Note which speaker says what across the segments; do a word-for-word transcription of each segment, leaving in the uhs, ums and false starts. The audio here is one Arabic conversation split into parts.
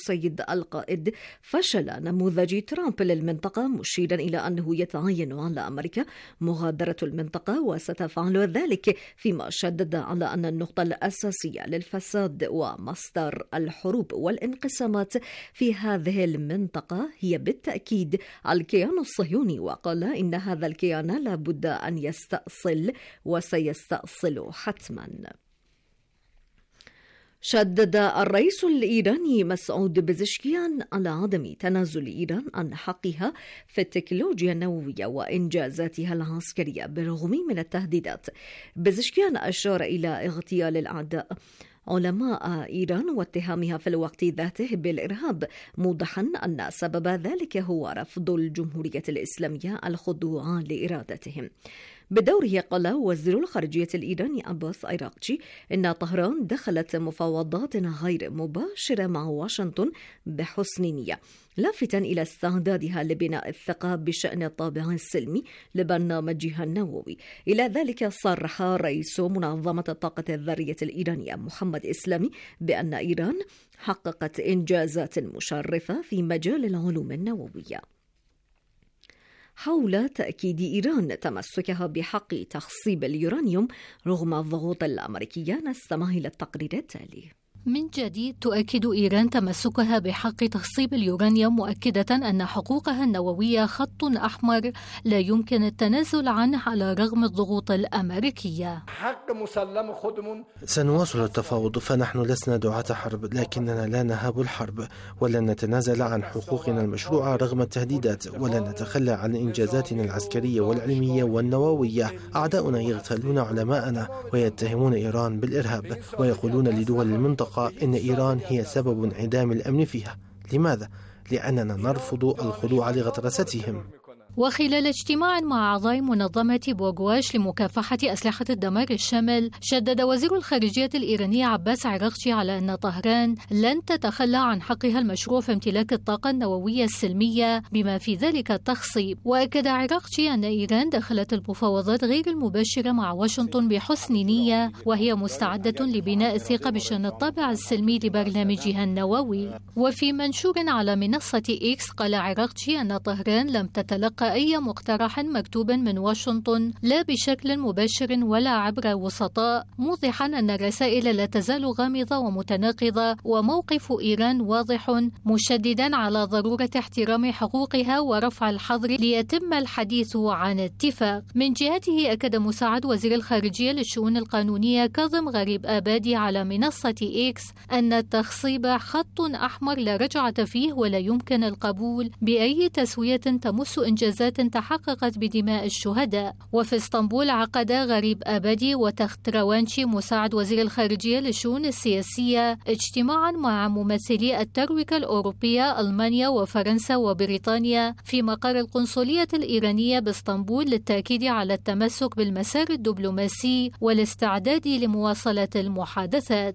Speaker 1: السيد القائد فشل نموذج ترامب للمنطقة، مشيرا إلى أنه يتعين على أمريكا مغادرة المنطقة وستفعل ذلك، فيما شدد على أن النقطة الأساسية للفساد ومصدر الحروب والانقسامات في هذه المنطقة هي بالتأكيد الكيان الصهيوني، وقال إن هذا الكيان لا بد أن يستأصل وسيستأصل حتما. شدد الرئيس الإيراني مسعود بزشكيان على عدم تنازل إيران عن حقها في التكنولوجيا النووية وإنجازاتها العسكرية بالرغم من التهديدات. بزشكيان أشار إلى اغتيال الأعداء علماء إيران واتهامها في الوقت ذاته بالإرهاب، موضحا أن سبب ذلك هو رفض الجمهورية الإسلامية الخضوع لإرادتهم. بدوره قال وزير الخارجية الإيراني عباس أراغچي إن طهران دخلت مفاوضات غير مباشرة مع واشنطن بحسن نية، لافتا إلى استعدادها لبناء الثقة بشأن الطابع السلمي لبرنامجها النووي. إلى ذلك صرح رئيس منظمة الطاقة الذرية الإيرانية محمد إسلامي بأن إيران حققت إنجازات مشرفة في مجال العلوم النووية. حول تأكيد إيران تمسكها بحق تخصيب اليورانيوم رغم الضغوط الأمريكية، نستمع إلى التقرير التالي.
Speaker 2: من جديد تؤكد إيران تمسكها بحق تخصيب اليورانيوم، مؤكدة أن حقوقها النووية خط أحمر لا يمكن التنازل عنه على رغم الضغوط الأمريكية.
Speaker 3: سنواصل التفاوض، فنحن لسنا دعاة حرب، لكننا لا نهاب الحرب ولن نتنازل عن حقوقنا المشروعة رغم التهديدات، ولن نتخلى عن إنجازاتنا العسكرية والعلمية والنووية. أعداؤنا يغتالون علماءنا ويتهمون إيران بالإرهاب ويقولون لدول المنطقة إن إيران هي سبب انعدام الأمن فيها. لماذا؟ لأننا نرفض الخضوع لغطرستهم.
Speaker 2: وخلال اجتماع مع أعضاء منظمة بوغواش لمكافحة أسلحة الدمار الشامل، شدد وزير الخارجية الإيراني عباس أراغچي على أن طهران لن تتخلى عن حقها المشروع في امتلاك الطاقة النووية السلمية بما في ذلك التخصيب. وأكد أراغچي أن إيران دخلت المفاوضات غير المباشرة مع واشنطن بحسن نية، وهي مستعدة لبناء الثقة بشأن الطابع السلمي لبرنامجها النووي. وفي منشور على منصة إكس قال أراغچي أن طهران لم تتلقى أي مقترح مكتوب من واشنطن لا بشكل مباشر ولا عبر وسطاء، موضحا أن الرسائل لا تزال غامضة ومتناقضة، وموقف إيران واضح، مشددا على ضرورة احترام حقوقها ورفع الحظر ليتم الحديث عن اتفاق. من جهته أكد مساعد وزير الخارجية للشؤون القانونية كاظم غريب آبادي على منصة إكس أن التخصيب خط أحمر لا رجعة فيه، ولا يمكن القبول بأي تسوية تمس إنجازات تحققت بدماء الشهداء. وفي اسطنبول عقد غريب آبادي وتخت روانشي مساعد وزير الخارجية للشؤون السياسية اجتماعا مع ممثلي الترويكا الأوروبية ألمانيا وفرنسا وبريطانيا في مقر القنصلية الإيرانية باسطنبول للتأكيد على التمسك بالمسار الدبلوماسي والاستعداد لمواصلة المحادثات.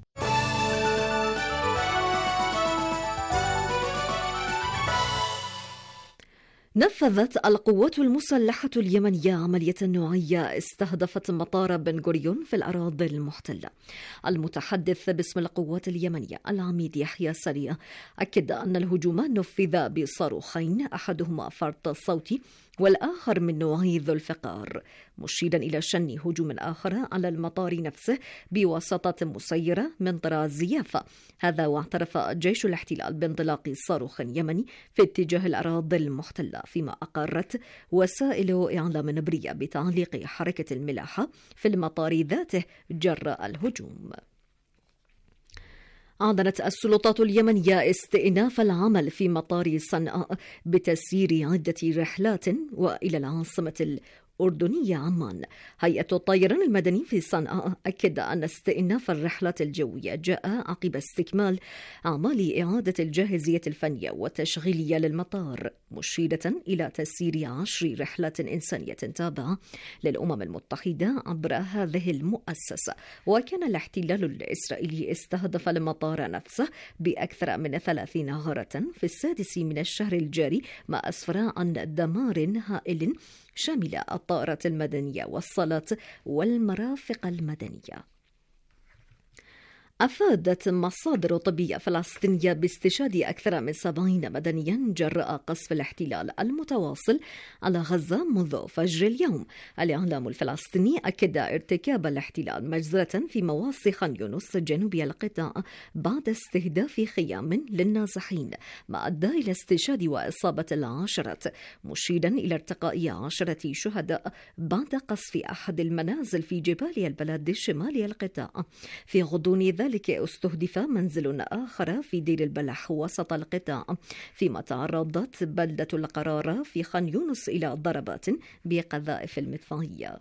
Speaker 1: نفذت القوات المسلحة اليمنية عملية نوعية استهدفت مطار بن غوريون في الأراضي المحتلة. المتحدث باسم القوات اليمنية العميد يحيى سريع أكد أن الهجوم نفذ بصاروخين، أحدهما فرط صوتي والآخر من نوع ذو الفقار، مشيرا إلى شن هجوم آخر على المطار نفسه بواسطة مسيرة من طراز يافا. هذا واعترف جيش الاحتلال بانطلاق صاروخ يمني في اتجاه الأراضي المحتلة، فيما أقرت وسائل إعلام نبرية بتعليق حركة الملاحة في المطار ذاته جراء الهجوم. أعلنت السلطات اليمنية استئناف العمل في مطار صنعاء بتسيير عدة رحلات وإلى العاصمة الأردنية عمان. هيئة الطيران المدني في صنعاء أكد أن استئناف الرحلات الجوية جاء عقب استكمال أعمال إعادة الجاهزية الفنية والتشغيلية للمطار، مشيرة إلى تسيير عشر رحلات إنسانية تابعة للأمم المتحدة عبر هذه المؤسسة. وكان الاحتلال الإسرائيلي استهدف المطار نفسه بأكثر من ثلاثين غارة في السادس من الشهر الجاري، ما أسفر عن دمار هائل شامل الطائرات المدنية والصالات والمرافق المدنية. أفادت مصادر طبية فلسطينية باستشهاد أكثر من سبعين مدنيا جراء قصف الاحتلال المتواصل على غزة منذ فجر اليوم. الإعلام الفلسطيني أكد ارتكاب الاحتلال مجزرة في مواصي خان يونس جنوبي القطاع بعد استهداف خيام للنازحين، ما أدى إلى استشهاد وإصابة العشرات، مشيرا إلى ارتقاء عشرة شهداء بعد قصف أحد المنازل في جبال البلد الشمالي القطاع. في غضون ذلك استهدف منزل آخر في دير البلح وسط القطاع، فيما تعرضت بلدة القرارة في خان يونس إلى ضربات بقذائف المدفعية.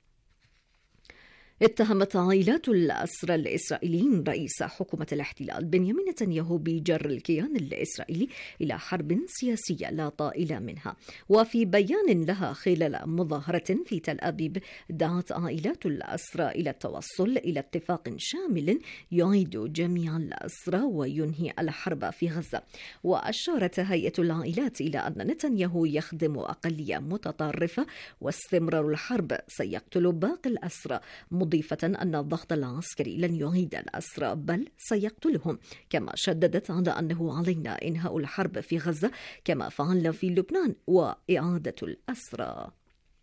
Speaker 1: اتهمت عائلات الأسرى الإسرائيليين رئيس حكومة الاحتلال بنيامين نتنياهو بجر الكيان الإسرائيلي إلى حرب سياسية لا طائل منها. وفي بيان لها خلال مظاهرة في تل أبيب دعت عائلات الأسرى إلى التوصل إلى اتفاق شامل يعيد جميع الأسرى وينهي الحرب في غزة. وأشارت هيئة العائلات إلى أن نتنياهو يخدم أقلية متطرفة واستمرار الحرب سيقتل باقي الأسرى، مضيفة أن الضغط العسكري لن يعيد الأسرى بل سيقتلهم. كما شددت على أنه علينا إنهاء الحرب في غزة كما فعلنا في لبنان وإعادة الأسرى.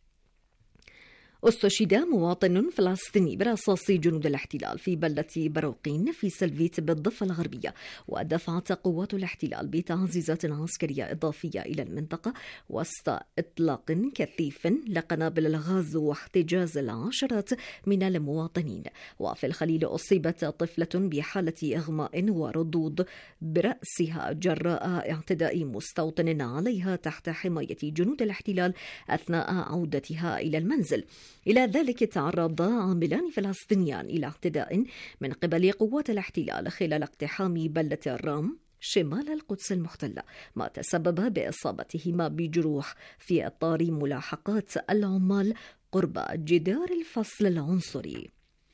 Speaker 1: استشهد مواطن فلسطيني برصاص جنود الاحتلال في بلدة بروقين في سلفيت بالضفة الغربية، ودفعت قوات الاحتلال بتعزيزات عسكرية إضافية إلى المنطقة وسط إطلاق كثيف لقنابل الغاز واحتجاز العشرات من المواطنين. وفي الخليل أصيبت طفلة بحالة إغماء وردود برأسها جراء اعتداء مستوطن عليها تحت حماية جنود الاحتلال أثناء عودتها إلى المنزل. إلى ذلك تعرض عاملان فلسطينيان إلى اعتداء من قبل قوات الاحتلال خلال اقتحام بلدة الرام شمال القدس المحتلة، ما تسبب بإصابتهما بجروح في إطار ملاحقات العمال قرب جدار الفصل العنصري.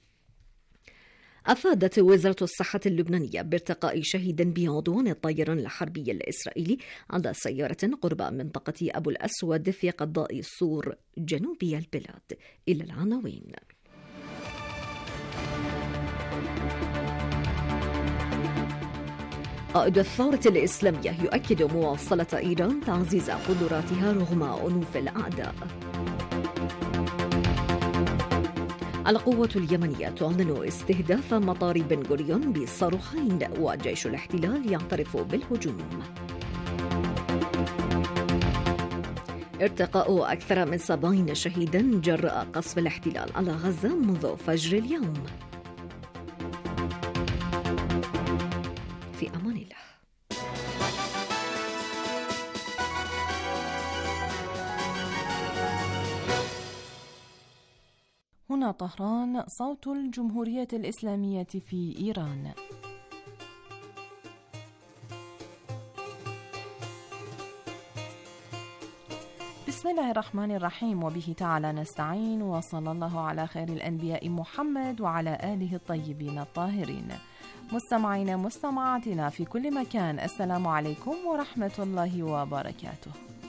Speaker 1: أفادت وزارة الصحة اللبنانية بارتقاء شهيد بعدوان الطيران الحربي الإسرائيلي على سيارة قرب منطقة أبو الأسود في قضاء سور جنوبي البلاد. إلى العناوين. قائد الثورة الإسلامية يؤكد مواصلة إيران تعزيز قدراتها رغم عنف الأعداء. القوة اليمنية تعلن استهداف مطار بن غوريون بصاروخين، وجيش الاحتلال يعترف بالهجوم. ارتقاء أكثر من سبعين شهيدا جراء قصف الاحتلال على غزة منذ فجر اليوم. في أمان الله.
Speaker 4: هنا طهران، صوت الجمهورية الإسلامية في إيران. بسم الله الرحمن الرحيم، وبه تعالى نستعين، وصلى الله على خير الأنبياء محمد وعلى آله الطيبين الطاهرين. مستمعين مستمعاتنا في كل مكان، السلام عليكم ورحمة الله وبركاته.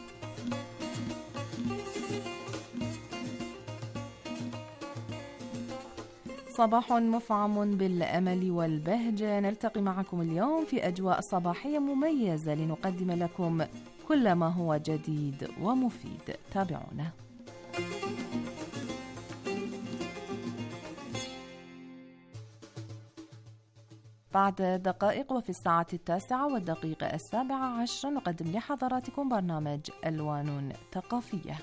Speaker 4: صباح مفعم بالأمل والبهجة، نلتقي معكم اليوم في أجواء صباحية مميزة لنقدم لكم كل ما هو جديد ومفيد. تابعونا. بعد دقائق وفي الساعة التاسعة والدقيقة السابعة عشر نقدم لحضراتكم برنامج ألوان ثقافية.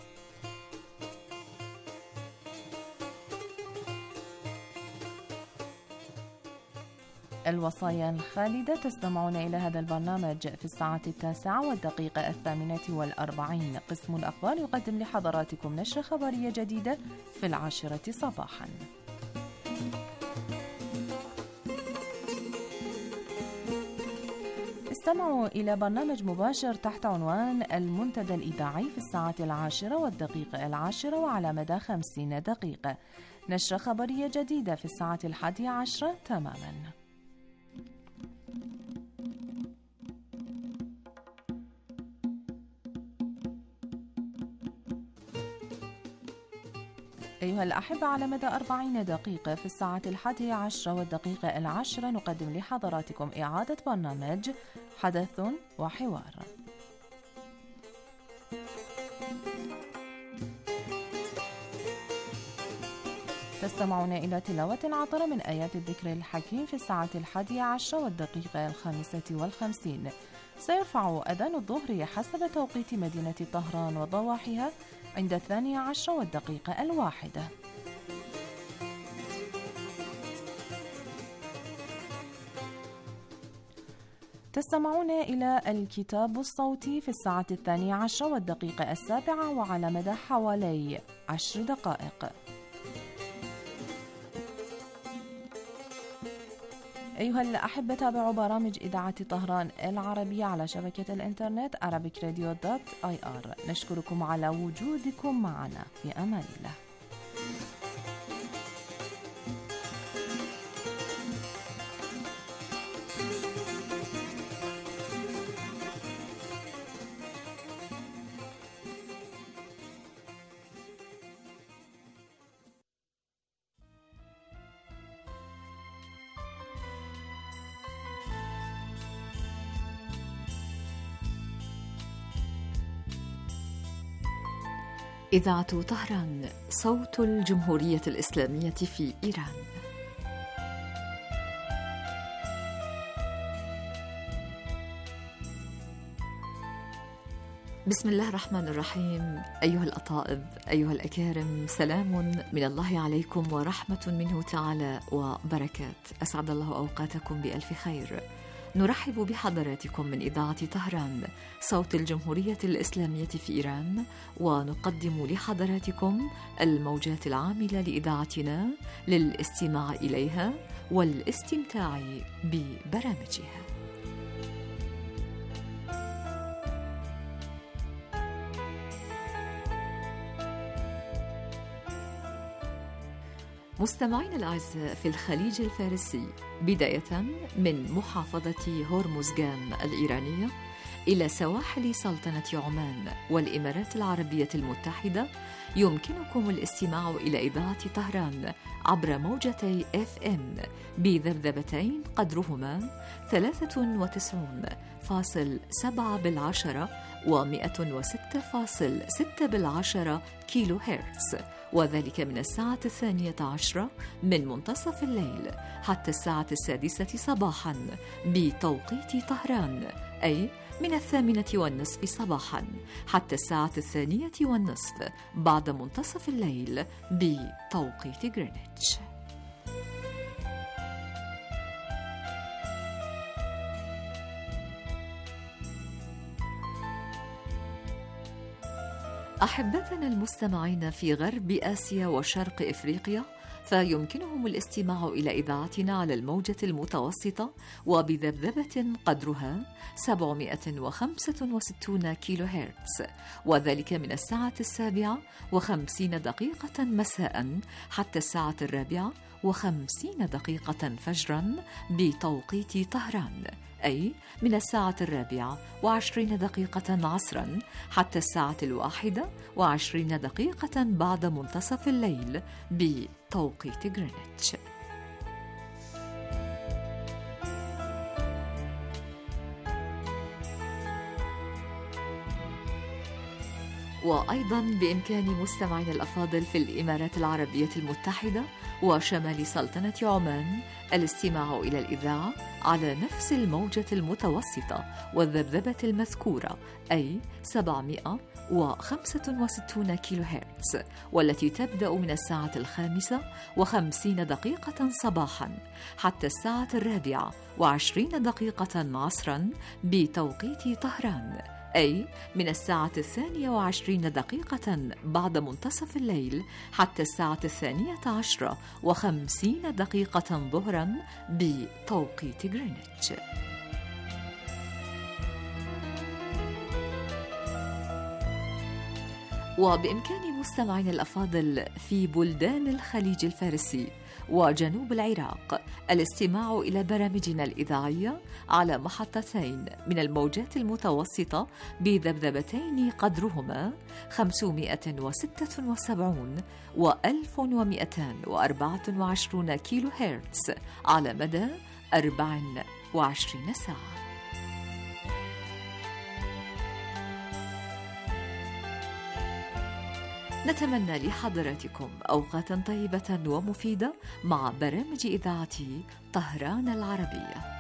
Speaker 4: الوصايا الخالدة، تستمعون إلى هذا البرنامج في الساعة التاسعة والدقيقة الثامنة والأربعين. قسم الأخبار يقدم لحضراتكم نشرة خبرية جديدة في العاشرة صباحا. استمعوا إلى برنامج مباشر تحت عنوان المنتدى الإذاعي في الساعة العاشرة والدقيقة العاشرة وعلى مدى خمسين دقيقة. نشرة خبرية جديدة في الساعة الحادية عشرة تماما. أيها الأحبة، على مدى أربعين دقيقة في الساعة الحادية عشرة والدقيقة العشرة نقدم لحضراتكم إعادة برنامج حدث وحوار. تستمعون إلى تلاوة عطرة من آيات الذكر الحكيم في الساعة الحادية عشرة والدقيقة الخامسة والخمسين. سيرفع أذان الظهر حسب توقيت مدينة طهران وضواحيها عند الثانية عشرة والدقيقة الواحدة. تستمعون إلى الكتاب الصوتي في الساعة الثانية عشرة والدقيقة السابعة وعلى مدى حوالي عشر دقائق. أيها الأحبة، تابعوا برامج إذاعة طهران العربية على شبكة الإنترنت arabic radio dot i r. نشكركم على وجودكم معنا، في أمان الله.
Speaker 5: إذاعة طهران، صوت الجمهورية الإسلامية في إيران. بسم الله الرحمن الرحيم. أيها الأطائب، أيها الأكارم، سلام من الله عليكم ورحمة منه تعالى وبركات. أسعد الله أوقاتكم بألف خير. نرحب بحضراتكم من إذاعة طهران، صوت الجمهورية الإسلامية في إيران، ونقدم لحضراتكم الموجات العاملة لإذاعتنا للاستماع إليها والاستمتاع ببرامجها. مستمعين الأعزاء، في الخليج الفارسي بداية من محافظة هرمزغان الإيرانية إلى سواحل سلطنة عمان والإمارات العربية المتحدة، يمكنكم الاستماع إلى إذاعة طهران عبر موجتي إف إم بذبذبتين قدرهما ثلاثة وتسعين فاصل سبعة بالعشرة ومئة وستة فاصل ستة بالعشرة كيلو هرتز، وذلك من الساعة الثانية عشرة من منتصف الليل حتى الساعة السادسة صباحا بتوقيت طهران، أي من الثامنة والنصف صباحا حتى الساعة الثانية والنصف بعد منتصف الليل بتوقيت غرينتش. أحبتنا المستمعين في غرب آسيا وشرق إفريقيا، فيمكنهم الاستماع إلى إذاعتنا على الموجة المتوسطة وبذبذبة قدرها سبعمئة وخمسة وستين كيلو هرتز، وذلك من الساعة السابعة وخمسين دقيقة مساء حتى الساعة الرابعة وخمسين دقيقة فجرا بتوقيت طهران، أي من الساعة الرابعة وعشرين دقيقة عصرا حتى الساعة الواحدة وعشرين دقيقة بعد منتصف الليل بتوقيت غرينتش. وأيضا بإمكان مستمعين الأفاضل في الإمارات العربية المتحدة وشمال سلطنة عمان الاستماع إلى الإذاعة على نفس الموجة المتوسطة والذبذبة المذكورة، أي سبعمئة وخمسة وستين كيلو هرتز، والتي تبدأ من الساعة الخامسة وخمسين دقيقة صباحا حتى الساعة الرابعة وعشرين دقيقة عصرا بتوقيت طهران، أي من الساعة الثانية وعشرين دقيقة بعد منتصف الليل حتى الساعة الثانية عشرة وخمسين دقيقة ظهرا بتوقيت غرينتش. وبإمكان مستمعين الأفاضل في بلدان الخليج الفارسي وجنوب العراق. الاستماع إلى برامجنا الإذاعية على محطتين من الموجات المتوسطة بذبذبتين قدرهما خمسمائة وستة وسبعين و ألف ومئتين وأربعة وعشرين كيلو هرتز على مدى أربع وعشرين ساعة. نتمنى لحضراتكم أوقاتا طيبة ومفيدة مع برامج إذاعة طهران العربية.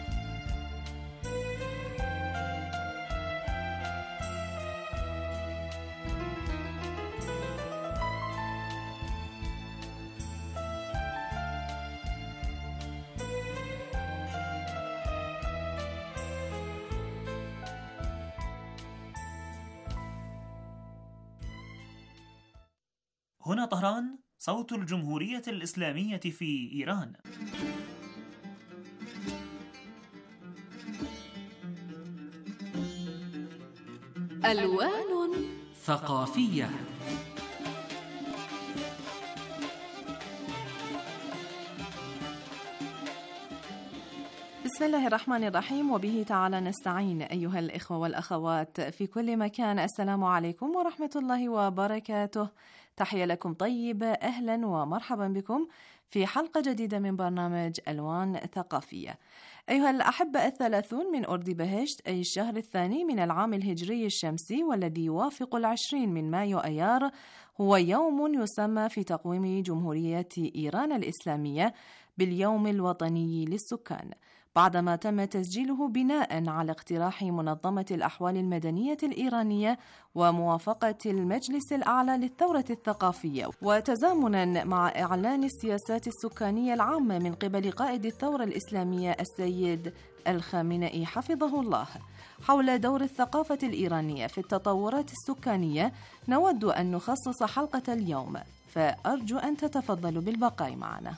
Speaker 6: هنا طهران، صوت الجمهورية الإسلامية في إيران.
Speaker 1: ألوان
Speaker 7: ثقافية.
Speaker 4: بسم الله الرحمن الرحيم، وبه تعالى نستعين. أيها الإخوة والأخوات في كل مكان، السلام عليكم ورحمة الله وبركاته. تحية لكم طيبة، أهلا ومرحبا بكم في حلقة جديدة من برنامج ألوان ثقافية. أيها الأحبة، الثلاثون من أرديبهشت أي الشهر الثاني من العام الهجري الشمسي، والذي يوافق العشرين من مايو أيار، هو يوم يسمى في تقويم جمهورية إيران الإسلامية باليوم الوطني للسكان، بعدما تم تسجيله بناء على اقتراح منظمة الأحوال المدنية الإيرانية وموافقة المجلس الأعلى للثورة الثقافية، وتزامنا مع إعلان السياسات السكانية العامة من قبل قائد الثورة الإسلامية السيد الخامنئي حفظه الله حول دور الثقافة الإيرانية في التطورات السكانية. نود أن نخصص حلقة اليوم، فأرجو أن تتفضلوا بالبقاء معنا.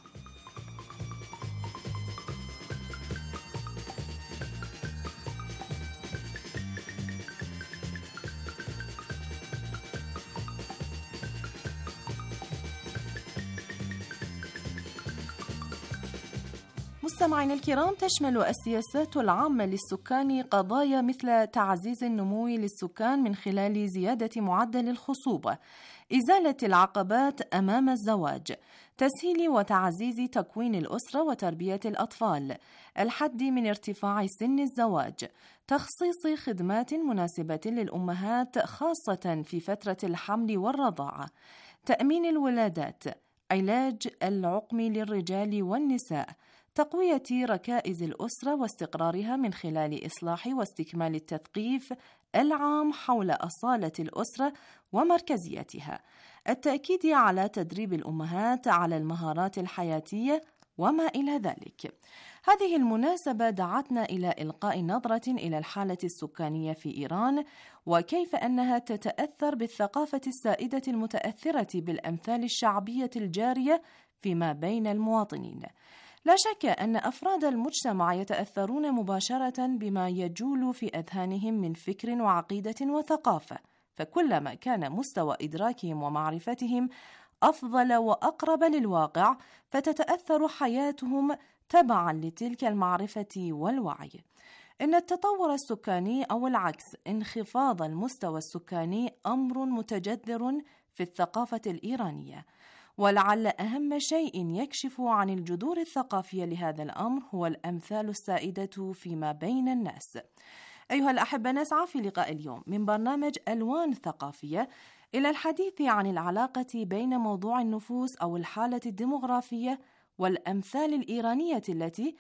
Speaker 4: مستمعينا الكرام، تشمل السياسات العامة للسكان قضايا مثل تعزيز النمو للسكان من خلال زيادة معدل الخصوبة، إزالة العقبات أمام الزواج، تسهيل وتعزيز تكوين الأسرة وتربية الأطفال، الحد من ارتفاع سن الزواج، تخصيص خدمات مناسبة للأمهات خاصة في فترة الحمل والرضاعة، تأمين الولادات، علاج العقم للرجال والنساء، تقوية ركائز الأسرة واستقرارها من خلال إصلاح واستكمال التثقيف العام حول أصالة الأسرة ومركزيتها، التأكيد على تدريب الأمهات على المهارات الحياتية وما إلى ذلك. هذه المناسبة دعتنا إلى إلقاء نظرة إلى الحالة السكانية في إيران، وكيف أنها تتأثر بالثقافة السائدة المتأثرة بالأمثال الشعبية الجارية فيما بين المواطنين. لا شك أن أفراد المجتمع يتأثرون مباشرة بما يجول في أذهانهم من فكر وعقيدة وثقافة، فكلما كان مستوى إدراكهم ومعرفتهم أفضل وأقرب للواقع، فتتأثر حياتهم تبعا لتلك المعرفة والوعي. إن التطور السكاني أو العكس انخفاض المستوى السكاني أمر متجذر في الثقافة الإيرانية، ولعل أهم شيء يكشف عن الجذور الثقافية لهذا الأمر هو الأمثال السائدة فيما بين الناس. أيها الأحبة، نسعى في لقاء اليوم من برنامج ألوان ثقافية إلى الحديث عن العلاقة بين موضوع النفوس أو الحالة الديمغرافية والأمثال الإيرانية التي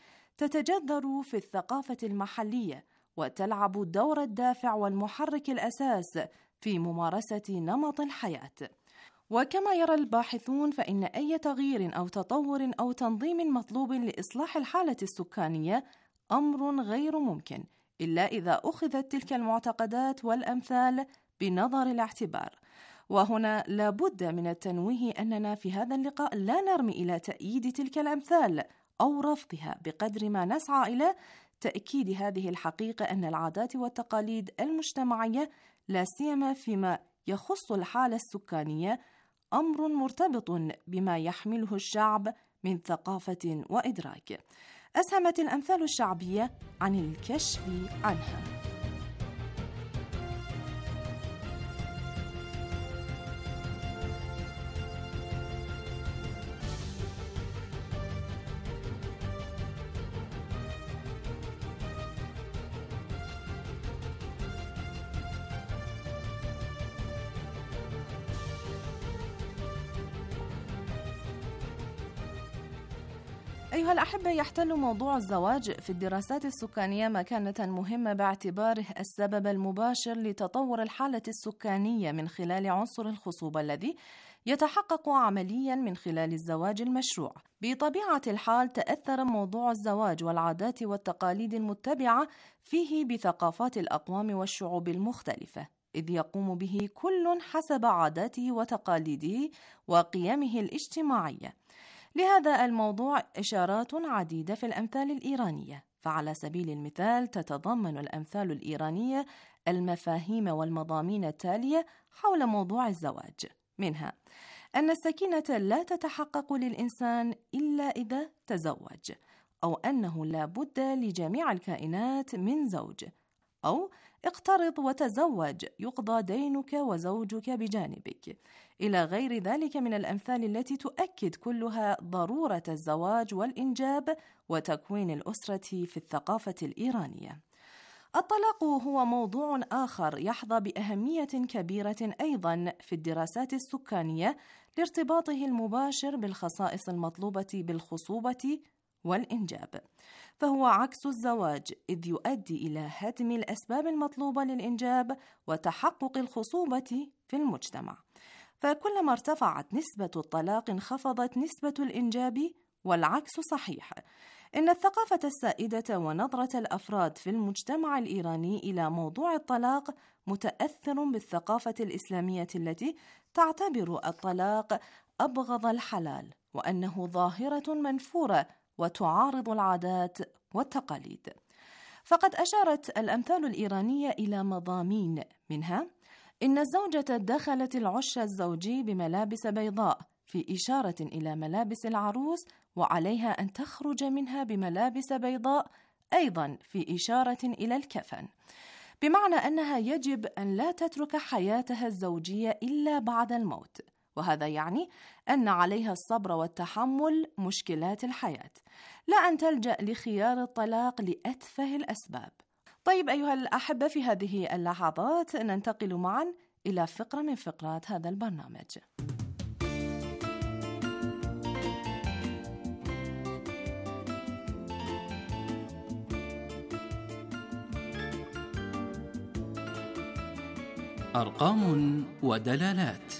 Speaker 4: تتجذر في الثقافة المحلية وتلعب دور الدافع والمحرك الأساس في ممارسة نمط الحياة. وكما يرى الباحثون، فإن أي تغيير أو تطور أو تنظيم مطلوب لإصلاح الحالة السكانية أمر غير ممكن إلا إذا أخذت تلك المعتقدات والأمثال بنظر الاعتبار. وهنا لابد من التنويه أننا في هذا اللقاء لا نرمي إلى تأييد تلك الأمثال أو رفضها، بقدر ما نسعى إلى تأكيد هذه الحقيقة أن العادات والتقاليد المجتمعية، لا سيما فيما يخص الحالة السكانية، أمر مرتبط بما يحمله الشعب من ثقافة وإدراك. أسهمت الأمثال الشعبية عن الكشف عنها. أيها الأحبة، يحتل موضوع الزواج في الدراسات السكانية مكانة مهمة باعتباره السبب المباشر لتطور الحالة السكانية من خلال عنصر الخصوبة الذي يتحقق عملياً من خلال الزواج المشروع. بطبيعة الحال تأثر موضوع الزواج والعادات والتقاليد المتبعة فيه بثقافات الأقوام والشعوب المختلفة، إذ يقوم به كل حسب عاداته وتقاليده وقيمه الاجتماعية. لهذا الموضوع إشارات عديدة في الأمثال الإيرانية، فعلى سبيل المثال تتضمن الأمثال الإيرانية المفاهيم والمضامين التالية حول موضوع الزواج، منها أن السكينة لا تتحقق للإنسان إلا إذا تزوج، أو أنه لا بد لجميع الكائنات من زوج، أو اقترض وتزوج يقضى دينك وزوجك بجانبك، إلى غير ذلك من الأمثال التي تؤكد كلها ضرورة الزواج والإنجاب وتكوين الأسرة في الثقافة الإيرانية. الطلاق هو موضوع آخر يحظى بأهمية كبيرة أيضاً في الدراسات السكانية لارتباطه المباشر بالخصائص المطلوبة بالخصوبة والإنجاب، فهو عكس الزواج، إذ يؤدي إلى هدم الأسباب المطلوبة للإنجاب وتحقق الخصوبة في المجتمع. فكلما ارتفعت نسبة الطلاق انخفضت نسبة الإنجاب، والعكس صحيح. إن الثقافة السائدة ونظرة الأفراد في المجتمع الإيراني إلى موضوع الطلاق متأثر بالثقافة الإسلامية التي تعتبر الطلاق أبغض الحلال، وأنه ظاهرة منفورة وتعارض العادات والتقاليد. فقد أشارت الأمثال الإيرانية إلى مضامين، منها إن الزوجة دخلت العش الزوجي بملابس بيضاء، في إشارة إلى ملابس العروس، وعليها أن تخرج منها بملابس بيضاء، أيضا في إشارة إلى الكفن، بمعنى أنها يجب أن لا تترك حياتها الزوجية إلا بعد الموت، وهذا يعني أن عليها الصبر والتحمل مشكلات الحياة، لا أن تلجأ لخيار الطلاق لأتفه الأسباب. طيب أيها الأحبة، في هذه اللحظات ننتقل معا إلى فقرة من فقرات هذا البرنامج.
Speaker 7: أرقام ودلالات.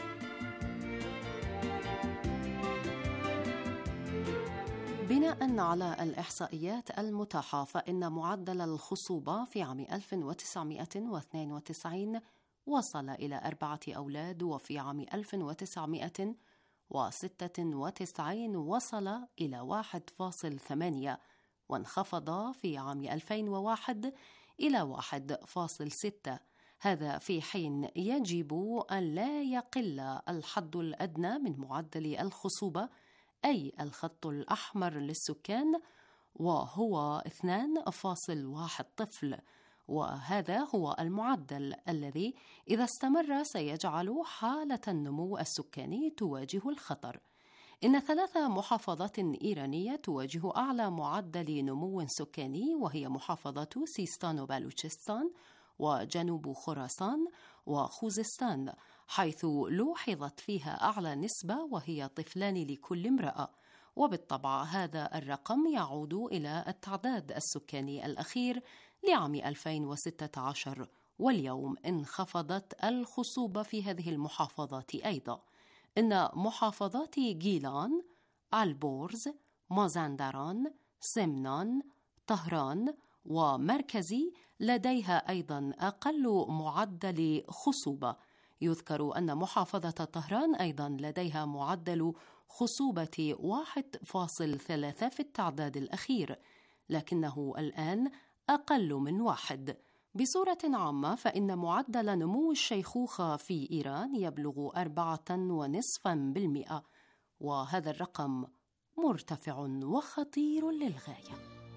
Speaker 8: بناء على الإحصائيات المتاحة، فإن معدل الخصوبة في عام ألف وتسعمائة واثنين وتسعين وصل إلى أربعة أولاد، وفي عام ألف وتسعمائة وستة وتسعين وصل إلى واحد فاصل ثمانية، وانخفض في عام ألفين وواحد إلى واحد فاصل ستة. هذا في حين يجب أن لا يقل الحد الأدنى من معدل الخصوبة، أي الخط الأحمر للسكان، وهو اثنين فاصل واحد طفل، وهذا هو المعدل الذي إذا استمر سيجعل حالة النمو السكاني تواجه الخطر. إن ثلاث محافظات إيرانية تواجه أعلى معدل نمو سكاني، وهي محافظة سيستان وبالوتشستان، وجنوب خراسان، وخوزستان، حيث لوحظت فيها أعلى نسبة وهي طفلان لكل امرأة. وبالطبع هذا الرقم يعود إلى التعداد السكاني الأخير لعام ألفين وستة عشر، واليوم انخفضت الخصوبة في هذه المحافظات أيضا. إن محافظات جيلان، البورز، مازندران، سمنان، طهران ومركزي لديها أيضا أقل معدل خصوبة. يذكر أن محافظة طهران أيضا لديها معدل خصوبة واحد فاصل ثلاثة في التعداد الأخير، لكنه الآن أقل من واحد. بصورة عامة فإن معدل نمو الشيخوخة في إيران يبلغ أربعة ونصفا بالمئة، وهذا الرقم مرتفع وخطير للغاية.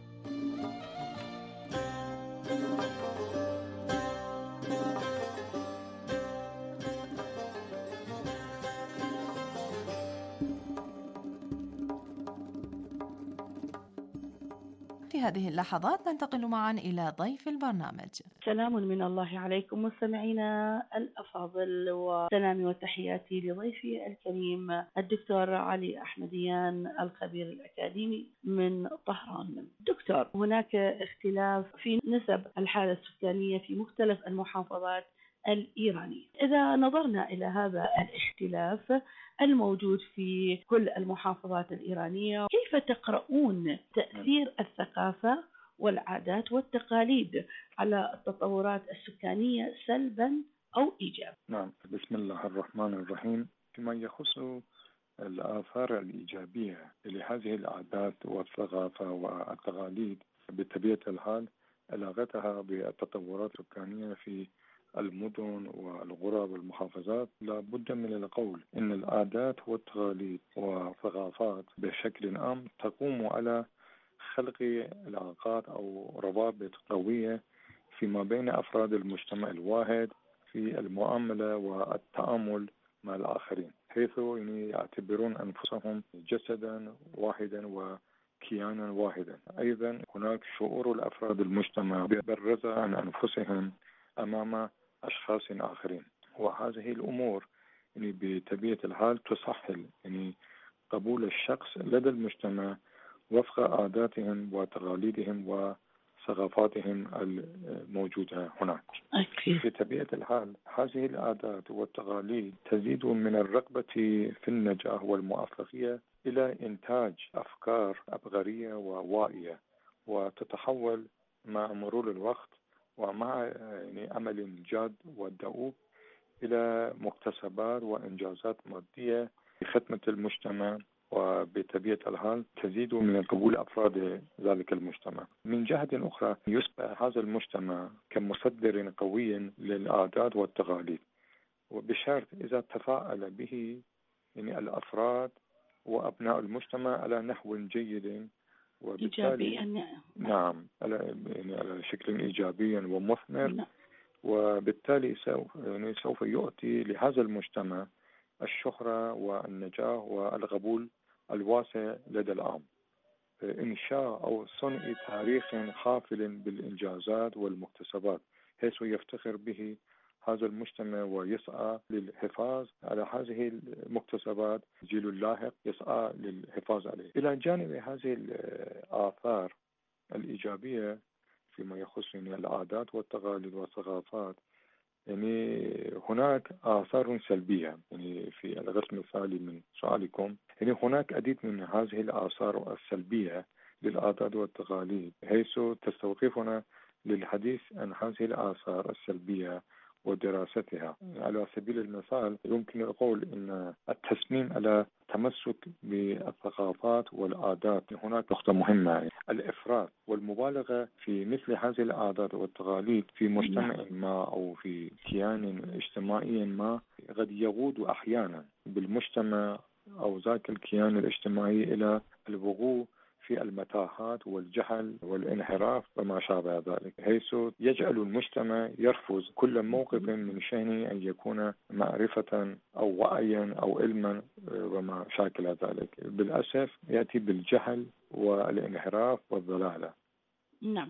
Speaker 4: في هذه اللحظات ننتقل معا إلى ضيف البرنامج.
Speaker 9: سلام من الله عليكم مستمعينا الأفاضل، وسلامي وتحياتي لضيفي الكريم الدكتور علي أحمديان الخبير الأكاديمي من طهران. دكتور، هناك اختلاف في نسب الحالة السكانية في مختلف المحافظات الإيرانية. إذا نظرنا إلى هذا الاختلاف الموجود في كل المحافظات الإيرانية، كيف تقرؤون تأثير الثقافة والعادات والتقاليد على التطورات السكانية سلبا أو إيجابا؟
Speaker 10: نعم، بسم الله الرحمن الرحيم. فيما يخص الآثار الإيجابية لهذه العادات والثقافة والتقاليد، بطبيعة الحال علاقتها بالتطورات السكانية في المدن والقرى والمحافظات، لا بد من القول إن العادات والتقاليد والثقافات بشكل عام تقوم على خلق علاقات أو روابط قوية فيما بين أفراد المجتمع الواحد في المعاملة والتعامل مع الآخرين، حيث يعني يعتبرون أنفسهم جسدا واحدا وكيانا واحدا. أيضا هناك شعور الأفراد المجتمع بالرضا عن أنفسهم أمام أشخاص آخرين، وهذه الأمور يعني بطبيعة الحال تسهل يعني قبول الشخص لدى المجتمع وفق عاداتهم وتقاليدهم وثقافاتهم الموجودة هناك. أكيد. في طبيعة الحال هذه العادات والتقاليد تزيد من الرغبة في النجاح والموفقية إلى إنتاج أفكار عبقرية وواعية، وتتحول مع مرور الوقت ومع يعني عمل جاد ودؤوب إلى مكتسبات وإنجازات مادية في خدمة المجتمع، وبطبيعة الحال تزيد من قبول أفراد ذلك المجتمع. من جهة أخرى يصبح هذا المجتمع كمصدر قوي للعادات والتقاليد، وبشرط إذا تفاعل به يعني الأفراد وأبناء المجتمع على نحو جيد وبالتالي نعم على يعني على شكل إيجابي ومثمر. نعم. وبالتالي سوف يعني سوف يؤتي لهذا المجتمع الشهرة والنجاح والقبول الواسع لدى العام، إنشاء أو صنع تاريخ حافل بالإنجازات والمكتسبات، حيث يفتخر به هذا المجتمع ويسعى للحفاظ على هذه المكتسبات. الجيل اللاحق يسعى للحفاظ عليه. إلى جانب هذه الآثار الإيجابية فيما يخص يعني العادات والتقاليد والثقافات، يعني هناك آثار سلبية. يعني في الرسم الثاني من سؤالكم، يعني هناك عديد من هذه الآثار السلبية للعادات والتقاليد، حيث تستوقفنا للحديث عن هذه الآثار السلبية ودراستها. على سبيل المثال يمكن القول إن التصميم على تمسك بالثقافات والعادات، هناك نقطة مهمة، الإفراط والمبالغة في مثل هذه العادات والتقاليد في مجتمع ما أو في كيان اجتماعي ما قد يقود أحيانا بالمجتمع أو ذاك الكيان الاجتماعي إلى الوقوع في المتاهات والجهل والانحراف وما شابه ذلك، حيث يجعل المجتمع يرفض كل موقف من شأنه أن يكون معرفة أو وعيا أو علما وما شاكل ذلك. بالأسف يأتي بالجهل والانحراف والضلالة. نعم.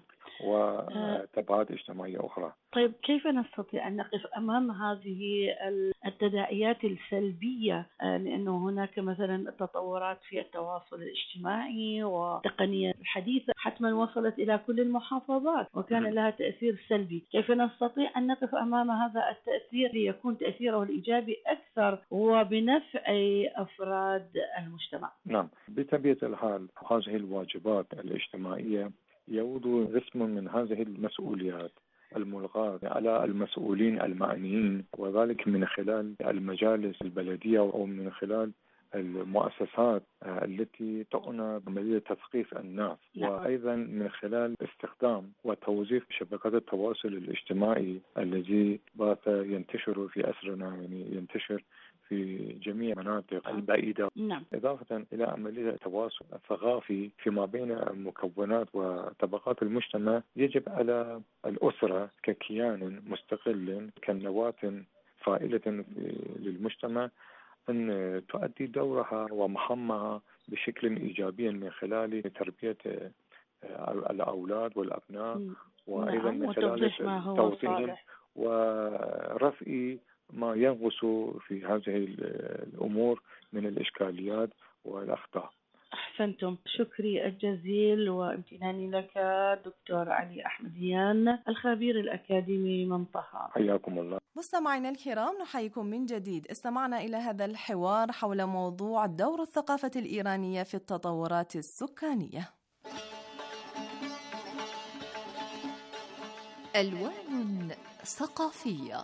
Speaker 10: وتبعات اجتماعية أخرى.
Speaker 9: طيب، كيف نستطيع أن نقف أمام هذه التداعيات السلبية؟ لأنه هناك مثلا التطورات في التواصل الاجتماعي والتقنية الحديثة حتما وصلت إلى كل المحافظات وكان لها تأثير سلبي. كيف نستطيع أن نقف أمام هذا التأثير ليكون تأثيره الإيجابي أكثر وبنفع أفراد المجتمع؟
Speaker 10: نعم، بطبيعة الحال هذه الواجبات الاجتماعية يعود قسم من هذه المسؤوليات الملغاة على المسؤولين المعنيين، وذلك من خلال المجالس البلدية أو من خلال المؤسسات التي تعنى بعملية تثقيف الناس، وأيضا من خلال استخدام وتوظيف شبكات التواصل الاجتماعي الذي بات ينتشر في أسرنا، يعني ينتشر في جميع المناطق البعيدة.
Speaker 9: نعم.
Speaker 10: إضافة إلى عملية التواصل الثقافي فيما بين مكونات وطبقات المجتمع، يجب على الأسرة ككيان مستقل كنواة فائلة للمجتمع أن تؤدي دورها ومهامها بشكل إيجابي من خلال تربية الأولاد والأبناء، وأيضا
Speaker 9: نعم.
Speaker 10: من خلال توضيحهم ورفع ما ينقص في هذه الأمور من الإشكاليات والأخطاء.
Speaker 9: أحسنتم، شكري الجزيل وامتناني لك دكتور علي أحمديان الخبير الأكاديمي من طهران.
Speaker 10: حياكم الله.
Speaker 4: مستمعينا الكرام، نحييكم من جديد. استمعنا إلى هذا الحوار حول موضوع دور الثقافة الإيرانية في التطورات السكانية.
Speaker 5: ألوان ثقافية.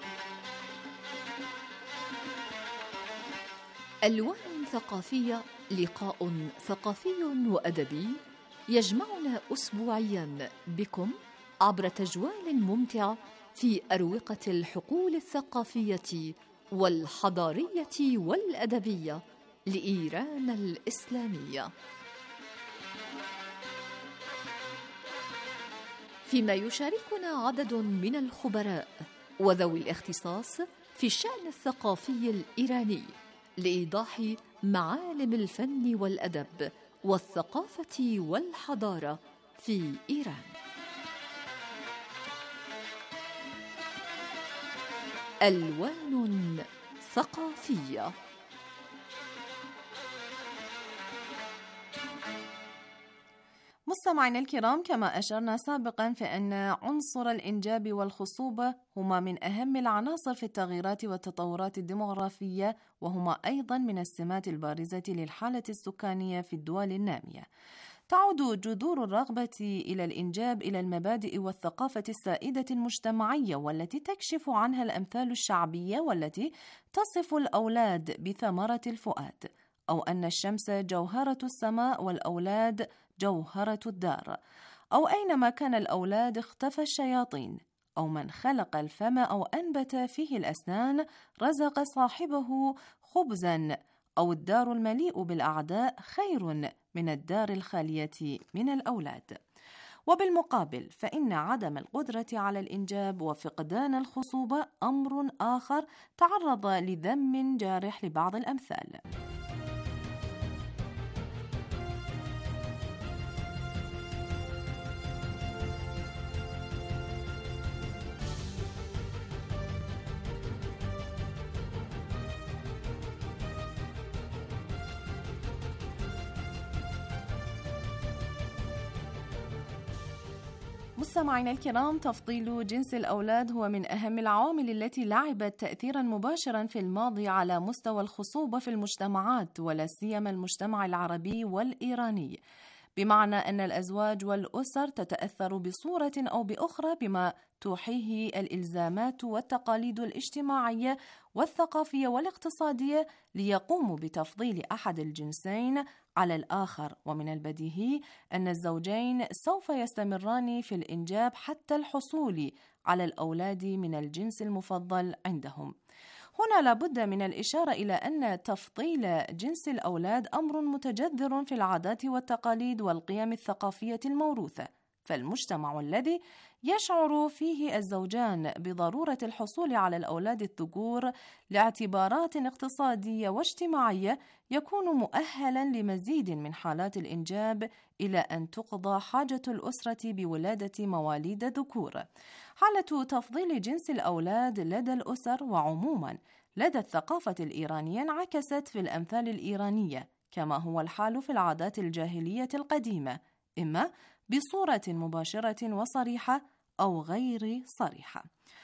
Speaker 5: ألوان ثقافية لقاء ثقافي وأدبي يجمعنا أسبوعيا بكم عبر تجوال ممتع في أروقة الحقول الثقافية والحضارية والأدبية لإيران الإسلامية، فيما يشاركنا عدد من الخبراء وذوي الاختصاص في الشأن الثقافي الإيراني لإيضاح معالم الفن والأدب والثقافة والحضارة في إيران. ألوان ثقافية.
Speaker 4: مستمعينا الكرام، كما أشرنا سابقا فإن عنصر الإنجاب والخصوبة هما من أهم العناصر في التغييرات والتطورات الديمغرافية، وهما أيضا من السمات البارزة للحالة السكانية في الدول النامية. تعود جذور الرغبة إلى الإنجاب إلى المبادئ والثقافة السائدة المجتمعية، والتي تكشف عنها الأمثال الشعبية والتي تصف الأولاد بثمرة الفؤاد، أو أن الشمس جوهرة السماء والأولاد جوهرة الدار، أو أينما كان الأولاد اختفى الشياطين، أو من خلق الفم أو أنبت فيه الأسنان رزق صاحبه خبزا، أو الدار المليء بالأعداء خير من الدار الخالية من الأولاد. وبالمقابل فإن عدم القدرة على الإنجاب وفقدان الخصوبة أمر آخر تعرض لذم جارح لبعض الأمثال. مستمعينا الكرام، تفضيل جنس الأولاد هو من أهم العوامل التي لعبت تأثيرا مباشرا في الماضي على مستوى الخصوبة في المجتمعات، ولا سيما المجتمع العربي والإيراني، بمعنى أن الأزواج والأسر تتأثر بصورة أو بأخرى بما توحيه الإلزامات والتقاليد الاجتماعية والثقافية والاقتصادية ليقوموا بتفضيل أحد الجنسين على الآخر. ومن البديهي أن الزوجين سوف يستمران في الإنجاب حتى الحصول على الأولاد من الجنس المفضل عندهم. هنا لابد من الإشارة إلى أن تفضيل جنس الأولاد أمر متجذر في العادات والتقاليد والقيم الثقافية الموروثة، فالمجتمع الذي يشعر فيه الزوجان بضرورة الحصول على الأولاد الذكور لاعتبارات اقتصادية واجتماعية يكون مؤهلا لمزيد من حالات الإنجاب إلى أن تقضى حاجة الأسرة بولادة مواليد ذكور. حالة تفضيل جنس الأولاد لدى الأسر وعموما لدى الثقافة الإيرانية انعكست في الأمثال الإيرانية، كما هو الحال في العادات الجاهلية القديمة، إما بصورة مباشرة وصريحة أو غير صريحة.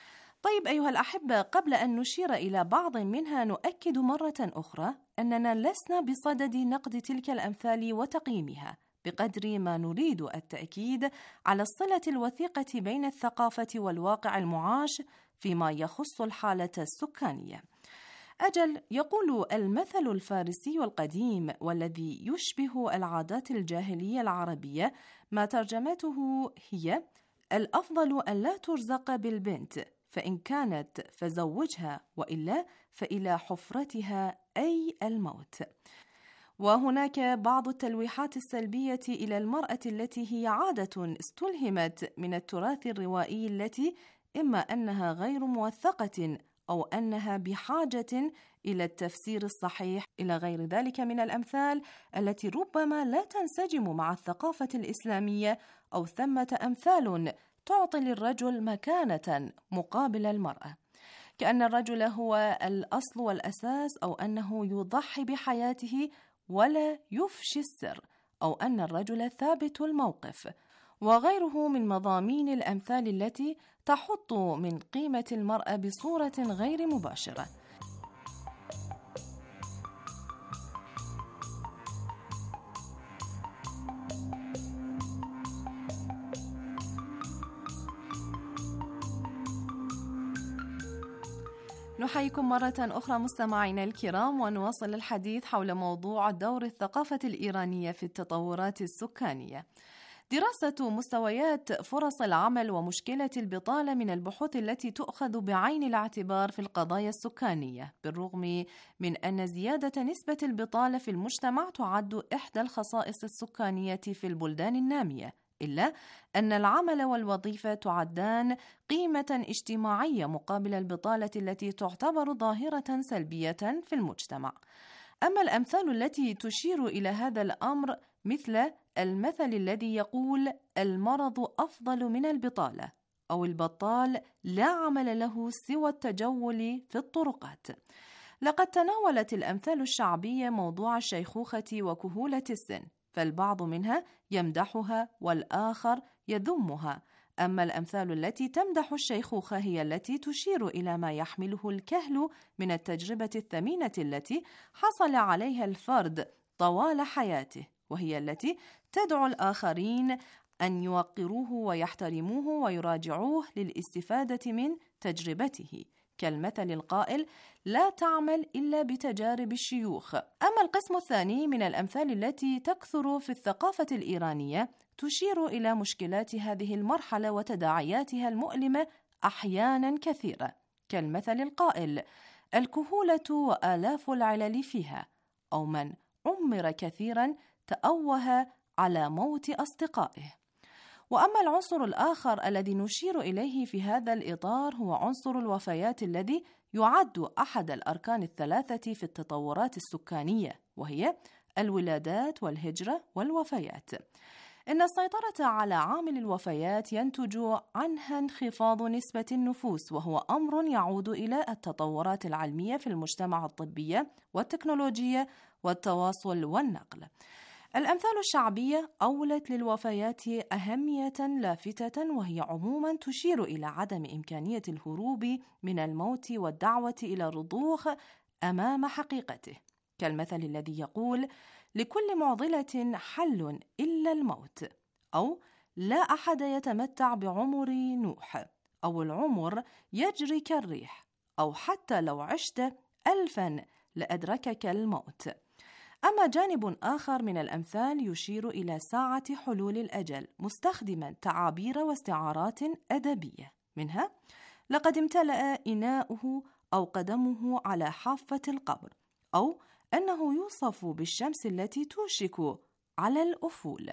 Speaker 4: طيب أيها الأحبة، قبل أن نشير إلى بعض منها نؤكد مرة أخرى أننا لسنا بصدد نقد تلك الأمثال وتقييمها، بقدر ما نريد التأكيد على الصلة الوثيقة بين الثقافة والواقع المعاش فيما يخص الحالة السكانية. أجل، يقول المثل الفارسي القديم والذي يشبه العادات الجاهلية العربية ما ترجمته هي: الأفضل أن لا ترزق بالبنت، فإن كانت فزوجها، وإلا فإلى حفرتها أي الموت. وهناك بعض التلويحات السلبية إلى المرأة التي هي عادة استلهمت من التراث الروائي، التي إما أنها غير موثقة أو أنها بحاجة إلى التفسير الصحيح إلى غير ذلك من الأمثال التي ربما لا تنسجم مع الثقافة الإسلامية، أو ثمة أمثال تعطي للرجل مكانة مقابل المرأة، كأن الرجل هو الأصل والأساس، أو أنه يضحي بحياته ولا يفشي السر، أو أن الرجل ثابت الموقف، وغيره من مضامين الأمثال التي تحط من قيمة المرأة بصورة غير مباشرة. نحييكم مرة أخرى مستمعينا الكرام، ونواصل الحديث حول موضوع دور الثقافة الإيرانية في التطورات السكانية. دراسة مستويات فرص العمل ومشكلة البطالة من البحوث التي تؤخذ بعين الاعتبار في القضايا السكانية، بالرغم من أن زيادة نسبة البطالة في المجتمع تعد إحدى الخصائص السكانية في البلدان النامية، إلا أن العمل والوظيفة تعدان قيمة اجتماعية مقابل البطالة التي تعتبر ظاهرة سلبية في المجتمع. أما الأمثال التي تشير إلى هذا الأمر مثل المثل الذي يقول المرض أفضل من البطالة، أو البطال لا عمل له سوى التجول في الطرقات. لقد تناولت الأمثال الشعبية موضوع الشيخوخة وكهولة السن، فالبعض منها يمدحها والآخر يذمها. أما الأمثال التي تمدح الشيخوخة هي التي تشير إلى ما يحمله الكهل من التجربة الثمينة التي حصل عليها الفرد طوال حياته، وهي التي تدعو الآخرين أن يوقروه ويحترموه ويراجعوه للاستفادة من تجربته، كالمثل القائل لا تعمل إلا بتجارب الشيوخ. أما القسم الثاني من الأمثال التي تكثر في الثقافة الإيرانية تشير إلى مشكلات هذه المرحلة وتداعياتها المؤلمة أحيانا كثيرة، كالمثل القائل الكهولة وآلاف العلل فيها، أو من عمر كثيرا تأوه على موت أصدقائه. وأما العنصر الآخر الذي نشير إليه في هذا الإطار هو عنصر الوفيات، الذي يعد أحد الأركان الثلاثة في التطورات السكانية، وهي الولادات والهجرة والوفيات. إن السيطرة على عامل الوفيات ينتج عنها انخفاض نسبة النفوس، وهو أمر يعود إلى التطورات العلمية في المجتمع الطبية والتكنولوجية والتواصل والنقل. الأمثال الشعبية أولت للوفيات أهمية لافتة، وهي عموما تشير إلى عدم إمكانية الهروب من الموت والدعوة إلى الرضوخ أمام حقيقته، كالمثل الذي يقول لكل معضلة حل إلا الموت، أو لا أحد يتمتع بعمر نوح، أو العمر يجري كالريح، أو حتى لو عشت ألفا لأدركك الموت. أما جانب آخر من الأمثال يشير إلى ساعة حلول الأجل، مستخدما تعابير واستعارات أدبية، منها لقد امتلأ إناؤه أو قدمه على حافة القبر، أو أنه يوصف بالشمس التي توشك على الأفول.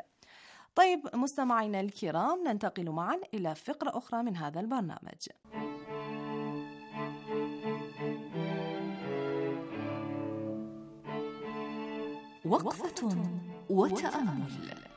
Speaker 4: طيب مستمعينا الكرام، ننتقل معا إلى فقرة أخرى من هذا البرنامج.
Speaker 5: وقفة وتأمل.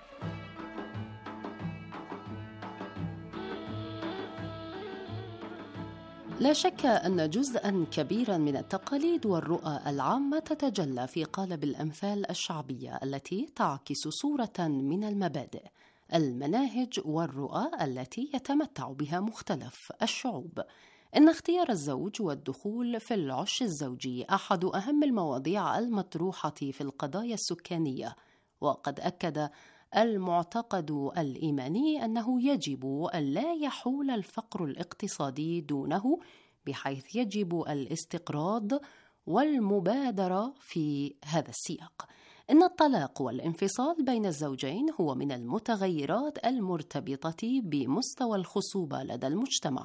Speaker 8: لا شك أن جزءاً كبيراً من التقاليد والرؤى العامة تتجلى في قالب الأمثال الشعبية التي تعكس صورة من المبادئ، المناهج والرؤى التي يتمتع بها مختلف الشعوب. إن اختيار الزوج والدخول في العش الزوجي أحد أهم المواضيع المطروحة في القضايا السكانية، وقد أكد المعتقد الإيماني أنه يجب ألا يحول الفقر الاقتصادي دونه، بحيث يجب الاستقراض والمبادرة في هذا السياق. إن الطلاق والانفصال بين الزوجين هو من المتغيرات المرتبطة بمستوى الخصوبة لدى المجتمع،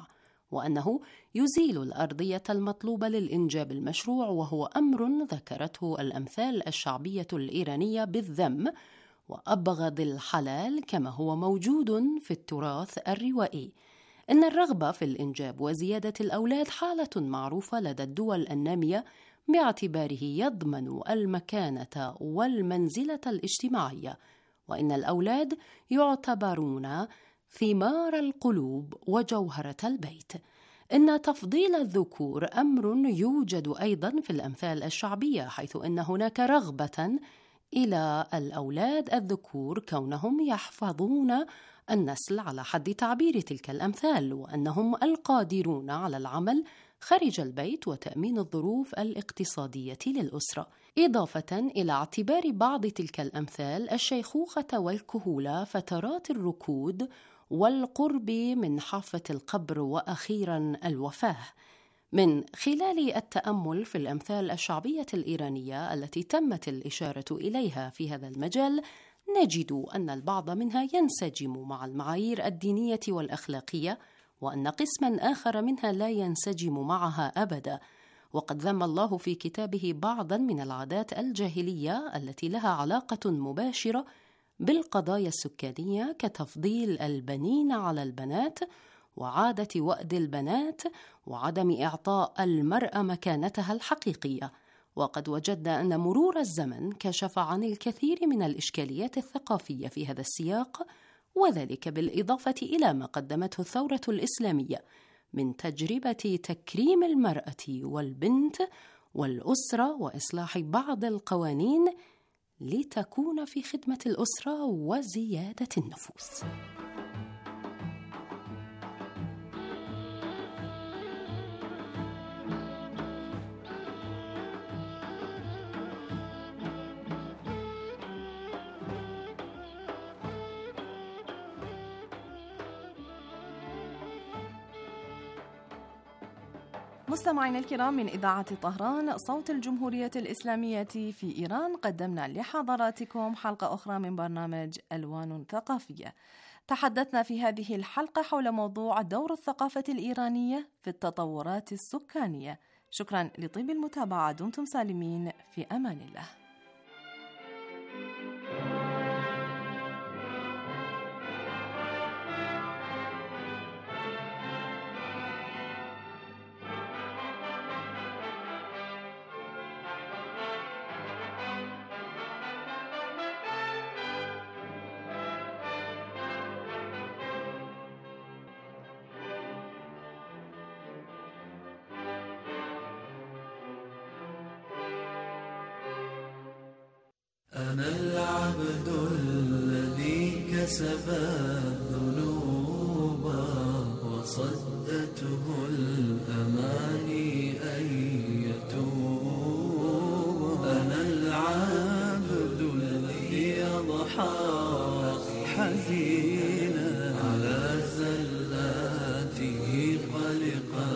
Speaker 8: وأنه يزيل الأرضية المطلوبة للإنجاب المشروع، وهو أمر ذكرته الأمثال الشعبية الإيرانية بالذم وأبغض الحلال كما هو موجود في التراث الروائي. إن الرغبة في الإنجاب وزيادة الأولاد حالة معروفة لدى الدول النامية باعتباره يضمن المكانة والمنزلة الاجتماعية، وإن الأولاد يعتبرون ثمار القلوب وجوهرة البيت. إن تفضيل الذكور أمر يوجد أيضا في الأمثال الشعبية، حيث إن هناك رغبة إلى الأولاد الذكور كونهم يحفظون النسل على حد تعبير تلك الأمثال، وأنهم القادرون على العمل خارج البيت وتأمين الظروف الاقتصادية للأسرة، إضافة إلى اعتبار بعض تلك الأمثال الشيخوخة والكهولة فترات الركود والقرب من حافة القبر وأخيرا الوفاة. من خلال التأمل في الأمثال الشعبية الإيرانية التي تمت الإشارة إليها في هذا المجال، نجد أن البعض منها ينسجم مع المعايير الدينية والأخلاقية، وأن قسما آخر منها لا ينسجم معها أبدا. وقد ذم الله في كتابه بعضا من العادات الجاهلية التي لها علاقة مباشرة بالقضايا السكانية، كتفضيل البنين على البنات، وعادة وأد البنات، وعدم إعطاء المرأة مكانتها الحقيقية. وقد وجدنا أن مرور الزمن كشف عن الكثير من الإشكاليات الثقافية في هذا السياق، وذلك بالإضافة إلى ما قدمته الثورة الإسلامية من تجربة تكريم المرأة والبنت والأسرة وإصلاح بعض القوانين لتكون في خدمة الأسرة وزيادة النفوس.
Speaker 4: مستمعينا الكرام، من إذاعة طهران صوت الجمهورية الإسلامية في إيران، قدمنا لحضراتكم حلقة أخرى من برنامج ألوان ثقافية. تحدثنا في هذه الحلقة حول موضوع دور الثقافة الإيرانية في التطورات السكانية. شكرا لطيب المتابعة، دمتم سالمين، في أمان الله.
Speaker 11: أنا العبد الذي كسب الذنوب وصدته الأماني أن يتوب. أنا العبد الذي أضحى حزينا على زلاته قلقا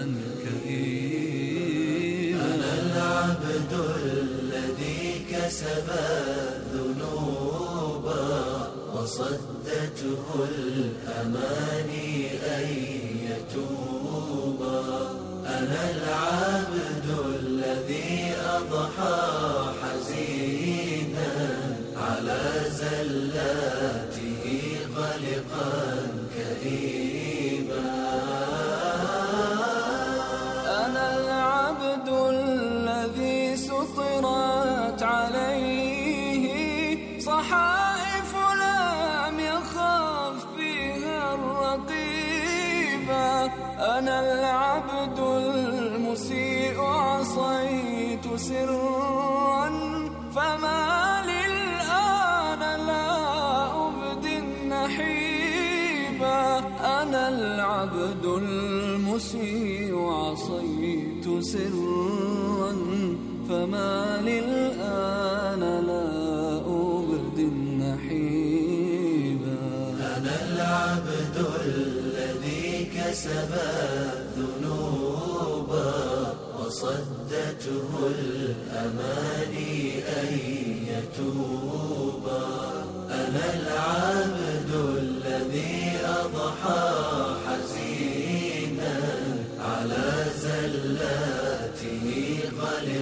Speaker 11: كئيبا. أنا العبد الذي كسب الذنوب وصدته الأماني أن يتوب. أنا العبد الذي أضحى حزينا على زلاته قلقا كئيبا. أنا العبد الذي سطرت عليه صحائف لم يخف فيها الرقيبة. أنا العبد المسيء عصيت سرا فما للآن لا أبدي النحيبة. أنا العبد المسيء عصيت سرا فما للآن لا أبدي النحيبا. أنا العبد الذي كسب الذنوب وصدته الأماني أن يتوب. أنا العبد الذي أضحى حزينا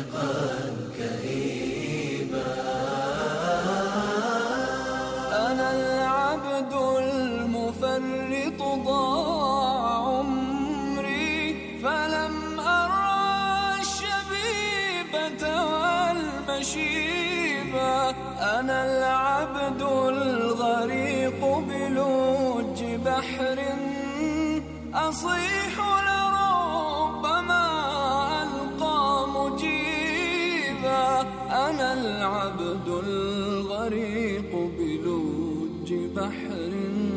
Speaker 11: غالقا كئيبا. أنا العبد المفرط ضاع عمري فلم أرى الشبيبة والمشيبة. أنا العبد الغريق بلوج بحر أصيح لربما ألقى مجيبا. أنا العبد الغريق بلوج بحر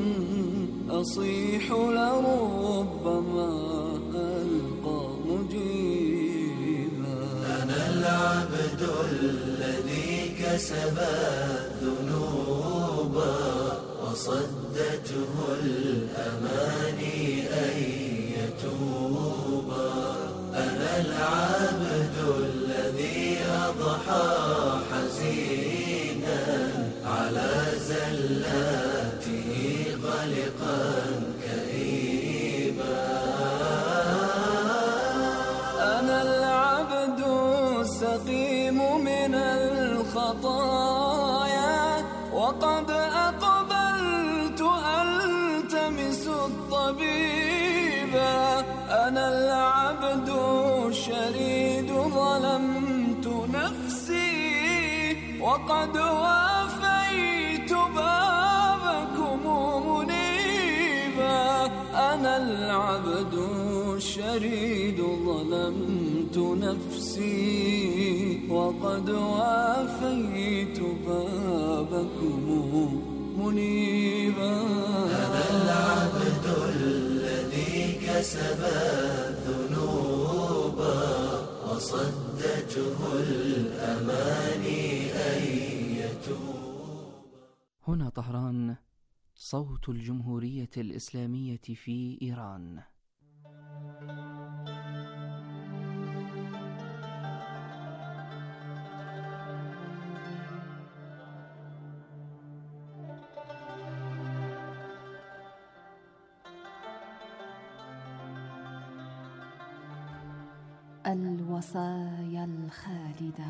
Speaker 11: أصيح لربما ألقى مجيبا. أنا العبد الذي كسب الذنوب وصدته الأماني أن يتوبا. أنا العبد الذي أضحى حزينا على زلاته غلقا كئيبا. أنا العبد السقيم من الخطايا وقد أقبلت ألتمس الطبيبا. أنا العبد الشريد ظلمت نفسي وقد وافيت بابكم منيبا. أنا العبد الشريد ظلمت نفسي وقد وافيت بابكم منيبا. أنا العبد الذي كسب الذنوب وصدته الأماني أن يتوب.
Speaker 7: هنا طهران، صوت الجمهورية الإسلامية في إيران.
Speaker 8: الوصايا الخالدة.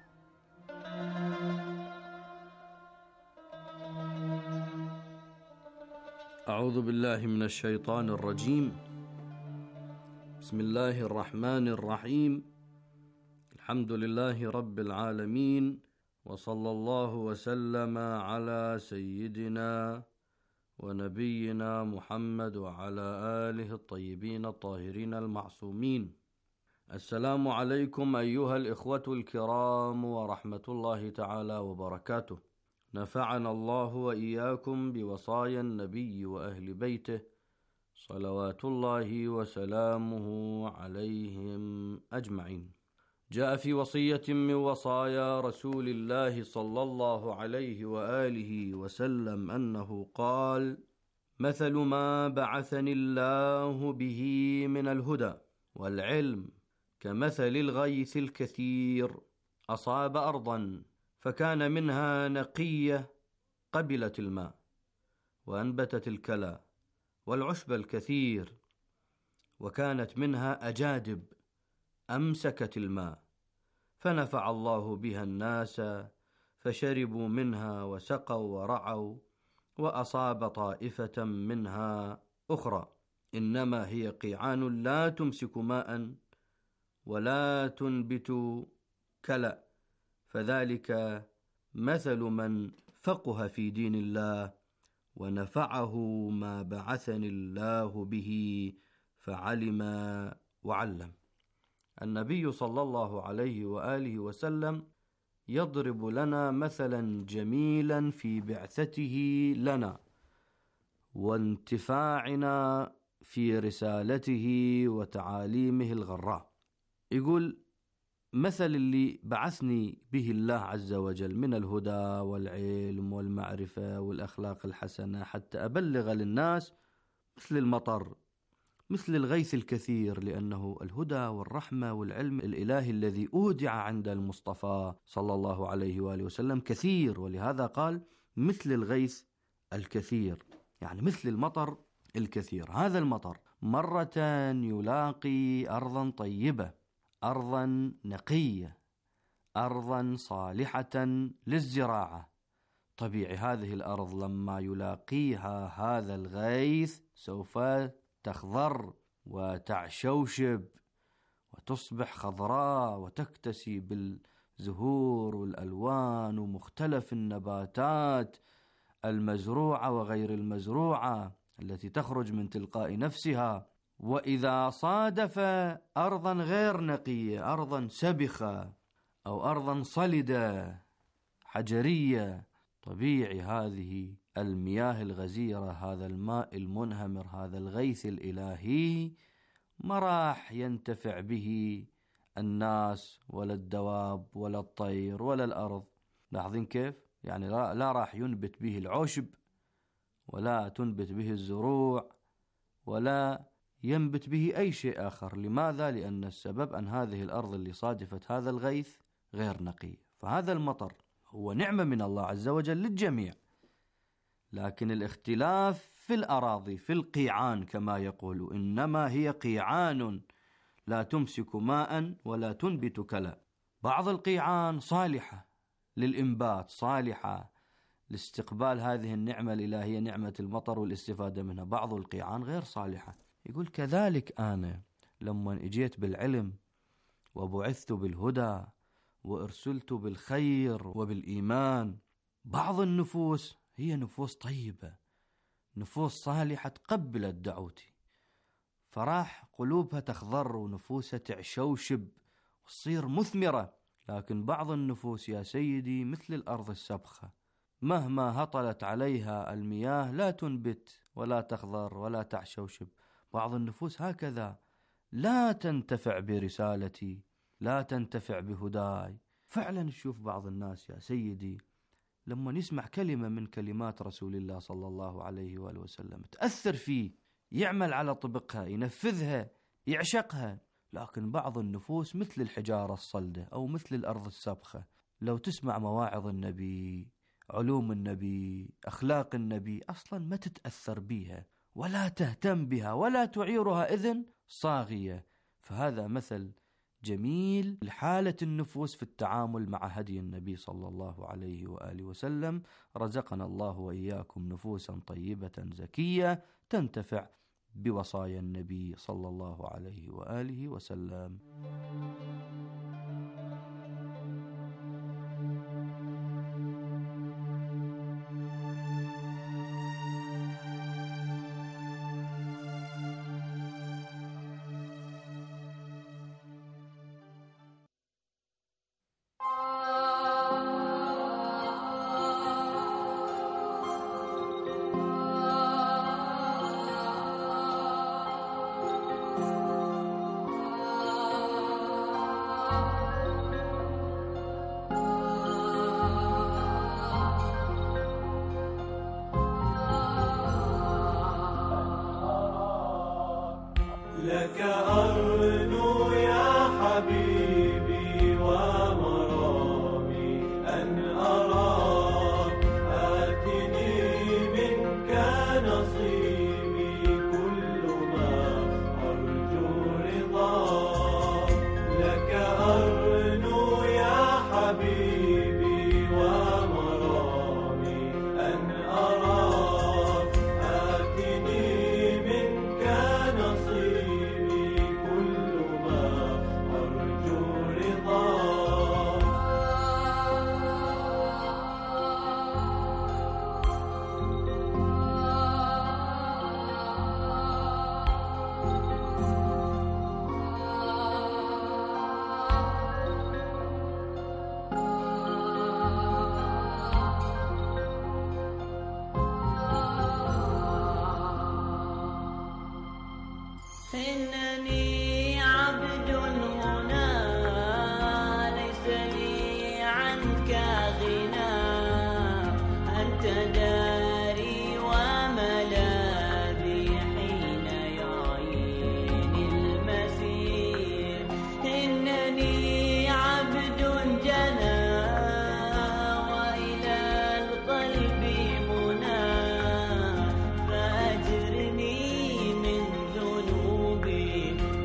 Speaker 12: أعوذ بالله من الشيطان الرجيم. بسم الله الرحمن الرحيم. الحمد لله رب العالمين، وصلى الله وسلم على سيدنا ونبينا محمد وعلى آله الطيبين الطاهرين المعصومين. السلام عليكم أيها الإخوة الكرام ورحمة الله تعالى وبركاته. نفعنا الله وإياكم بوصايا النبي وأهل بيته صلوات الله وسلامه عليهم أجمعين. جاء في وصية من وصايا رسول الله صلى الله عليه وآله وسلم أنه قال: مثل ما بعثني الله به من الهدى والعلم كمثل الغيث الكثير أصاب أرضا فكان منها نقية قبلت الماء وأنبتت الكلى والعشب الكثير، وكانت منها أجادب أمسكت الماء فنفع الله بها الناس فشربوا منها وسقوا ورعوا، وأصاب طائفة منها أخرى إنما هي قيعان لا تمسك ماء ولا تنبت كلأ، فذلك مثل من فقه في دين الله ونفعه ما بعثني الله به فعلم وعلم. النبي صلى الله عليه وآله وسلم يضرب لنا مثلا جميلا في بعثته لنا وانتفاعنا في رسالته وتعاليمه الغراء. يقول: مثل اللي بعثني به الله عز وجل من الهدى والعلم والمعرفة والأخلاق الحسنة حتى أبلغ للناس مثل المطر، مثل الغيث الكثير، لأنه الهدى والرحمة والعلم الإلهي الذي أودع عند المصطفى صلى الله عليه وآله وسلم كثير، ولهذا قال مثل الغيث الكثير، يعني مثل المطر الكثير. هذا المطر مرة يلاقي أرضا طيبة، أرضا نقية أرضا صالحة للزراعة. طبيعي هذه الأرض لما يلاقيها هذا الغيث سوف تخضر وتعشوشب وتصبح خضراء وتكتسي بالزهور والألوان ومختلف النباتات المزروعة وغير المزروعة التي تخرج من تلقاء نفسها. وإذا صادف أرضا غير نقية، أرضا سبخة أو أرضا صلدة حجرية، طبيعي هذه المياه الغزيرة، هذا الماء المنهمر، هذا الغيث الإلهي ما راح ينتفع به الناس ولا الدواب ولا الطير ولا الأرض. لاحظين كيف؟ يعني لا, لا راح ينبت به العشب ولا تنبت به الزروع ولا ينبت به أي شيء آخر. لماذا؟ لأن السبب أن هذه الأرض اللي صادفت هذا الغيث غير نقي. فهذا المطر هو نعمة من الله عز وجل للجميع، لكن الاختلاف في الأراضي، في القيعان كما يقول، إنما هي قيعان لا تمسك ماء ولا تنبت كلا. بعض القيعان صالحة للإنبات، صالحة لاستقبال هذه النعمة الإلهية، نعمة المطر والاستفادة منها. بعض القيعان غير صالحة. يقول كذلك أنا لما اجيت بالعلم وبعثت بالهدى وارسلت بالخير وبالإيمان، بعض النفوس هي نفوس طيبة، نفوس صالحة تقبلت دعوتي، فراح قلوبها تخضر ونفوسها تعشوشب وتصير مثمرة. لكن بعض النفوس يا سيدي مثل الأرض السبخة، مهما هطلت عليها المياه لا تنبت ولا تخضر ولا تعشوشب. بعض النفوس هكذا لا تنتفع برسالتي، لا تنتفع بهداي. فعلا نشوف بعض الناس يا سيدي لما نسمع كلمة من كلمات رسول الله صلى الله عليه وآله وسلم تأثر فيه، يعمل على طبقها، ينفذها، يعشقها. لكن بعض النفوس مثل الحجارة الصلدة أو مثل الأرض السبخة، لو تسمع مواعظ النبي، علوم النبي، أخلاق النبي، أصلا ما تتأثر بها ولا تهتم بها ولا تعيرها إذن صاغية. فهذا مثل جميل لحالة النفوس في التعامل مع هدي النبي صلى الله عليه وآله وسلم. رزقنا الله وإياكم نفوسا طيبة زكية تنتفع بوصايا النبي صلى الله عليه وآله وسلم.
Speaker 11: لك أرنو يا حبيبي ومرامي أن أراك، آتني منك نصيبي كل ما أرجو رضاك. لك أرنو يا حبيبي ومرامي أن أراك، آتني منك نصيبي كل ما أرجو رضاك.
Speaker 13: إنني عبد المنى ليس لي عنك غنى، أنت داري وملاذي حين يعيني المسير. إنني عبد جنى وإلى القلب منى، فأجرني من ذنوبي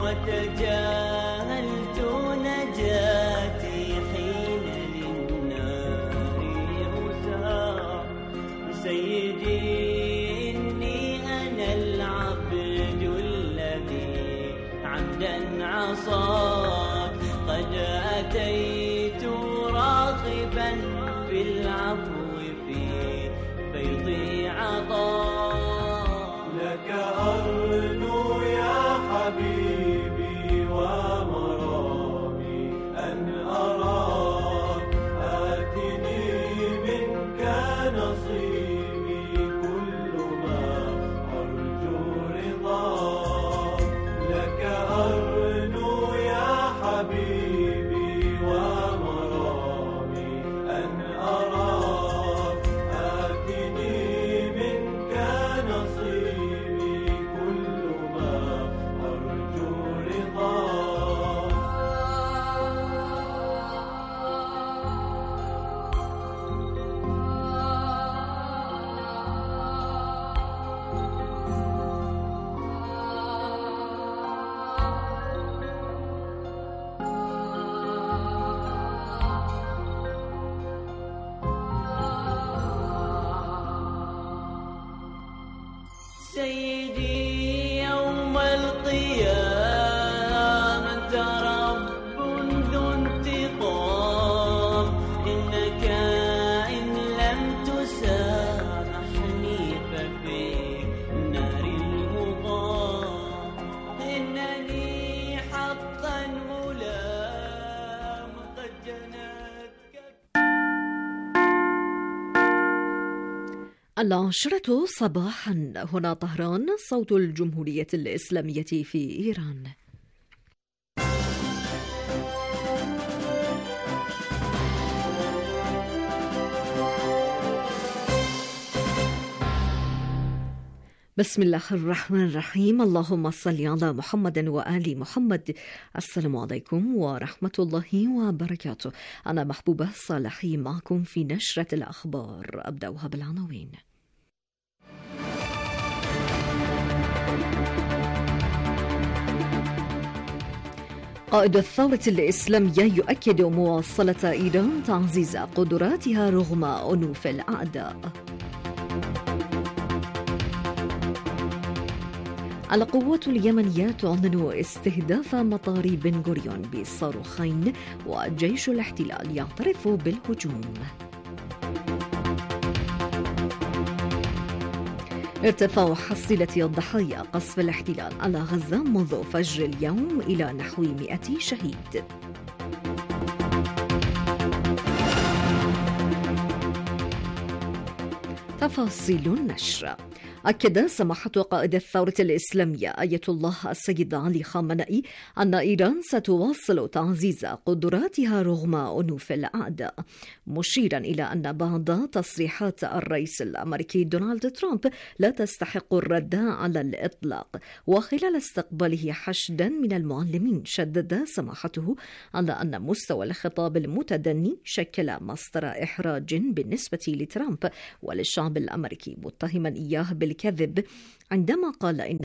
Speaker 13: وتجاهلت نجاتي حين للنار أساء. سيدي إني أنا العبد الذي عمدا عصاك، قد أتيت راغبا في العفو في فيض عطاك.
Speaker 11: لك أرنو يا حبيبي ومرامي أن أراك، آتني منك نصيبي كل ما أرجو رضاك. لك أرنو يا حبيبي ومرامي أن أراك، آتني منك نصيبي كل ما أرجو رضاك.
Speaker 13: سيدي يوم القيامة أنت رب ذو انتقام، إنك إن لم تسامحني ففي نار المقام. إنني حقا ملام قد جنتك.
Speaker 1: العاشرة صباحا، هنا طهران، صوت الجمهورية الإسلامية في إيران. بسم الله الرحمن الرحيم. اللهم صل على محمد وآل محمد. السلام عليكم ورحمة الله وبركاته. أنا محبوبة صالحي معكم في نشرة الأخبار. أبدأها بالعناوين. قائد الثورة الإسلامية يؤكد مواصلة إيران تعزيز قدراتها رغم أنوف الأعداء. القوات اليمنية تعلن استهداف مطار بن غوريون بصاروخين، وجيش الاحتلال يعترف بالهجوم. ارتفاع حصيلة الضحايا قصف الاحتلال على غزة منذ فجر اليوم إلى نحو مئة شهيد. تفاصيل النشر. أكد سماحة قائد الثورة الإسلامية آية الله السيد علي خامنئي أن إيران ستواصل تعزيز قدراتها رغم أنوف الأعداء، مشيرا إلى أن بعض تصريحات الرئيس الأمريكي دونالد ترامب لا تستحق الرد على الإطلاق. وخلال استقباله حشدا من المعلمين، شدد سماحته على أن مستوى الخطاب المتدني شكل مصدر إحراج بالنسبة لترامب وللشعب الأمريكي، متهما إياه بالكذب عندما قال إن